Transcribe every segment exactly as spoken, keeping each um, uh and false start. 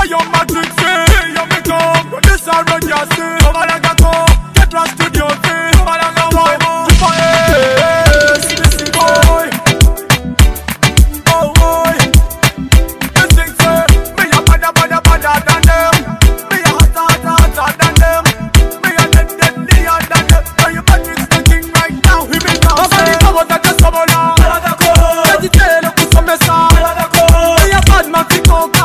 your magic say, you make up. This I run your say. Come on, I got go. Get lost to your day. Come on, I got boy. Boy, this is boy. Oh boy, this thing say me a bada bada bada than them. Me a hotter hotter hotter than them. Me a dead dead near than them. Now your body's thinking right now. He be now. Nobody come out of the summer now. Let it tell you who's some messa. Me a bad man fi conquer.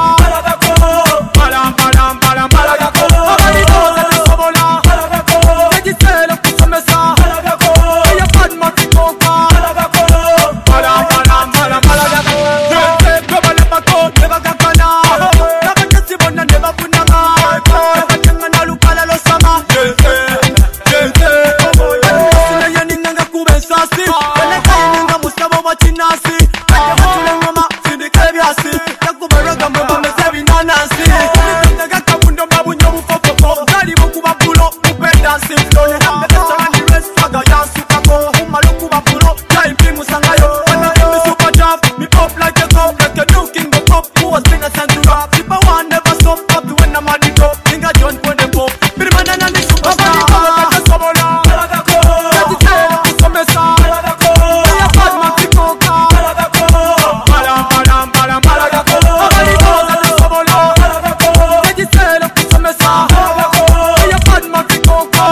Badam badam badam badam. Nobody come out of the summer now. Let it tell you who's some messa. Me a bad man fi conquer. Badam badam badam badam. Never never go, never got pana. Never get you born and never put na ma. Never kenga na lukala lo sama. Gente, gente. Sina yani nanga kubensasi. Wale kai ninga musabo wachinasi. Kaya watule ngoma, sindi kebiasi. Yakubaraga mbaba mezebi nanasi. Nanga kabundo babu nyobu fofofo. Zari boku babulo, upenda simflo. Nehambe kesara ni res, aga yansu kako. Umaluku babulo, jaipi musangayo. Wana imi super job, me pop like a go. Like a new king of pop, who was singer and to rap. People want never stop, up to when I'm at the top. Ninga John for the pop. Biri manana ni superstar. Nobody come out of the summer now. Let it tell you who's some messa. Me a bad man fi conquer. Badam badam badam badam. Nobody come out of the summer now. Let it tell you who's some messa. Me a bad man fi conquer.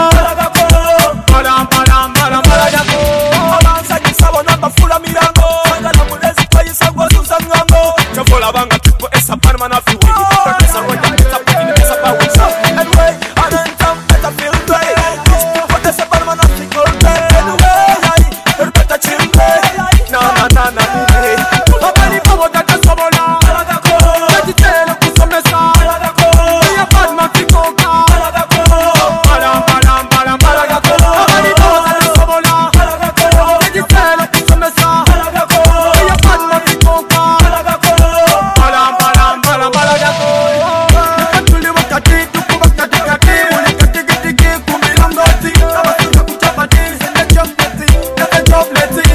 Badam badam badam badam. Avanza ni sabo namba fula mirango. Ngala mulezi kwa yisangwa zuza ngango. Chafola banga tipo esa parma na fiwe. Esa roya esa pekine esa pa wisa. Anyway, I don't jump better feel great. What esa parma na fiwe. Anyway, her better chimbe. Na na na na na. Nobody come out of the summer now. Let it tell you who's some messa. Me a bad man fi conquer. Badam badam badam badam. Nobody come out of the summer now. Let it tell you who's some messa. Me a bad man fi conquer. Badam badam badam badam. Nikatuli wakati tuku wakati kati. Ulikati kiti kiti kumilangoti. Nabasuka kuchapati. Sende chopleti. Nete chopleti.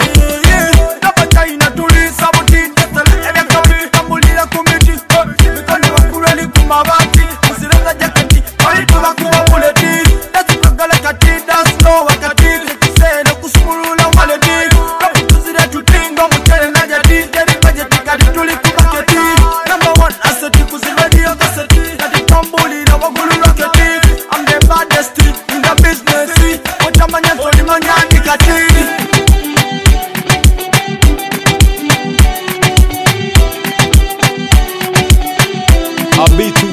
Napa chaina tuli sabuti. Nesele ebe kauli tambulila kumiti. Mikoni wakureli kumabati. Musireza jaketi. Wali tuwa kuwa buleti. Nasi kagale kati. Dance slow wakati. Kisele kusumurula waleti. Kapu tuzire tutingo mutele na jadi. Geri bajeti kati tuli kubaketi. Number one asset kuziredi yo kaseti. Kati tambuli na wagulu roketi. I'm the baddest in the business. Wachamanya toli manyani kati. A beat